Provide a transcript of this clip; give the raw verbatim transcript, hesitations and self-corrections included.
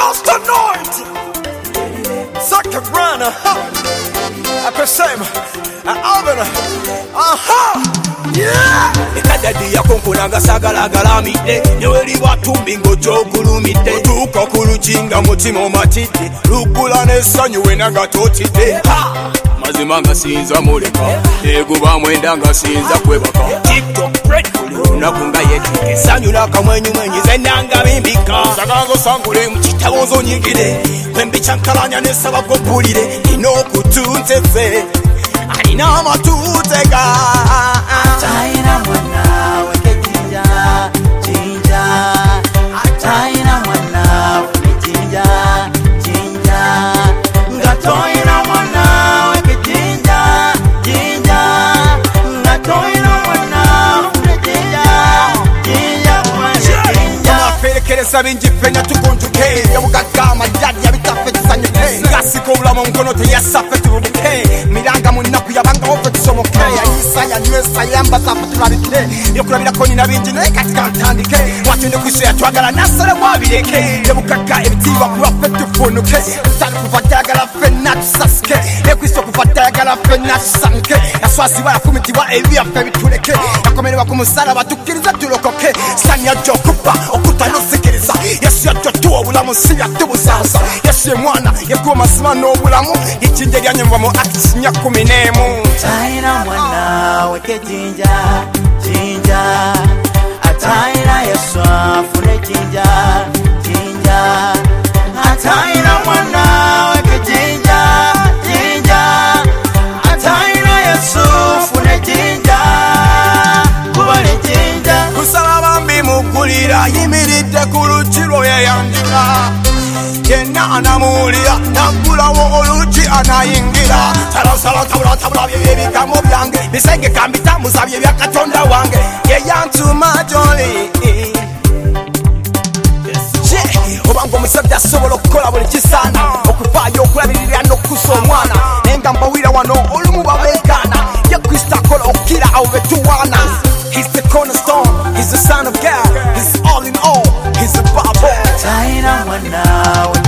most anointed. Second runner, I perceive, I open, aha, yeah. Ekadadi yakonkolanga sagala galamidde neweri watumbi ng'okyogulumidde otuuka ku lukinga mutima omatidde luggula n'essanyu wena nga tootidde mazima nga siyinza muleka eguba mwenda nga siyinza kwebaka tiktok buli lunaku nga yeetika essanyu n'akamwenyumwenyi zennanga bimbika sagala nzosangule mu kitabo nzonyigire wembikyankalanya n'esaba gobbulire nina okutunze ffe alina amatuutega Ataina mwana weke jinja, jinja. Ataina mwana weke jinja, jinja. Ngatoina mwana weke jinja, jinja. Ngatoina mwana weke jinja, jinja. Amaperekereza bingi fenya tukunjuke yabugagga amajjali yabitaffe tusanyuke ngasika obulamu nkono teyasaffe tubuke miranga mu nnaku yabangawo ffe tusomoke yayisa yanywesa yambaza ffe tulabike byokulabirako nina bingi naye kati kantandike watende kwiso yatwagala nasalemu abireke yabugagga ebitiibwa kulwaffe tufunuke tutali kuva ddayagala ffenna tusasike ekwiso kuva ddayagala ffenna tusanke yaswasibwa yafumitibwa ebyaffe bituleke yakomererwa ku musalaba tukkiriza tulokoke sani yajja okubba okuta nosikiriza yesu yajja tuwa obulamu si yatubusansa yesu ye mwana yekuwa mazima n'obulamu ejjinja eryanyumva mu akisi nya kumi n'emu Ataina mwana weke jinja, jinja. Ataina Yesu afune jinja, jinja. Ataina mwana weke jinja, jinja. Ataina Yesu afune jinja, kubale jinja. kusaba bambi muggulira yimiridde ku luggi lwo yeyanjula yenna anamuwulira naggulawo oluggi anayingira salasala tabula tabula byebyo ebigambo byange bisengeka mbitambuza byebya katonda wange yeyantuma gy'oli obanga omusajja asobola okukola buli kisaana okuvaayo okulabirira n'okukusa omwana naye nga mbawira wano olumu babeekaana ye kristo akola okukira abo betuwaana. He's the cornerstone, he's the son of God, he's all in all, he's a Bible. Ataina mwana